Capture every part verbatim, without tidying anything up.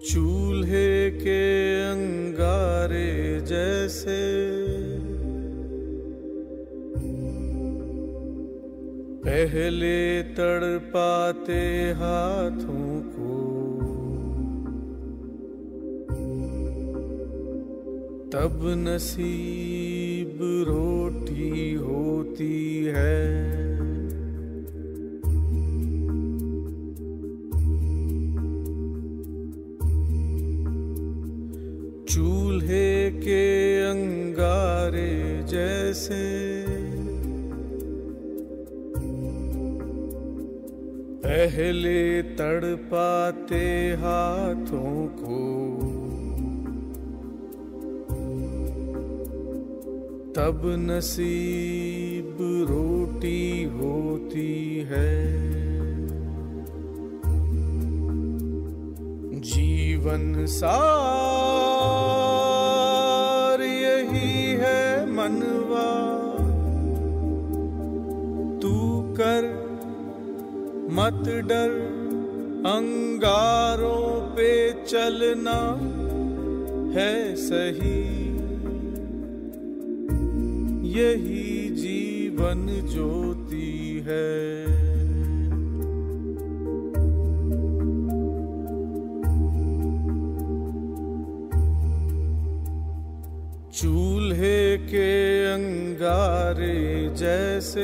चूल्हे के अंगारे जैसे पहले तड़पाते हाथों को, तब नसीब रोटी होती है। चूल्हे के अंगारे जैसे पहले तड़पाते हाथों को, तब नसीब रोटी होती है। जीवन सार यही है मनवा, तू कर मत डर, अंगारों पे चलना है सही। यही जीवन ज्योति है। चूल्हे के अंगारे जैसे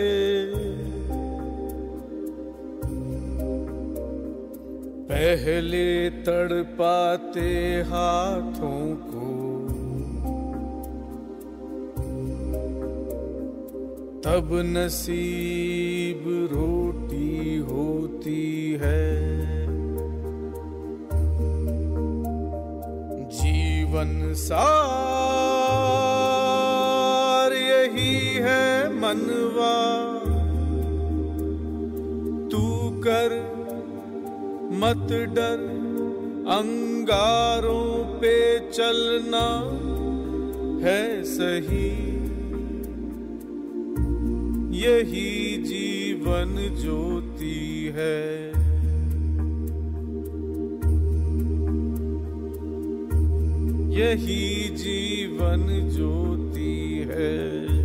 पहले तड़पाते हाथों को, तब नसीब रोटी होती है। जीवन सार यही है मनवा, तू कर मत डर, अंगारों पे चलना है सही। यही जीवन ज्योति है। यही जीवन ज्योति है।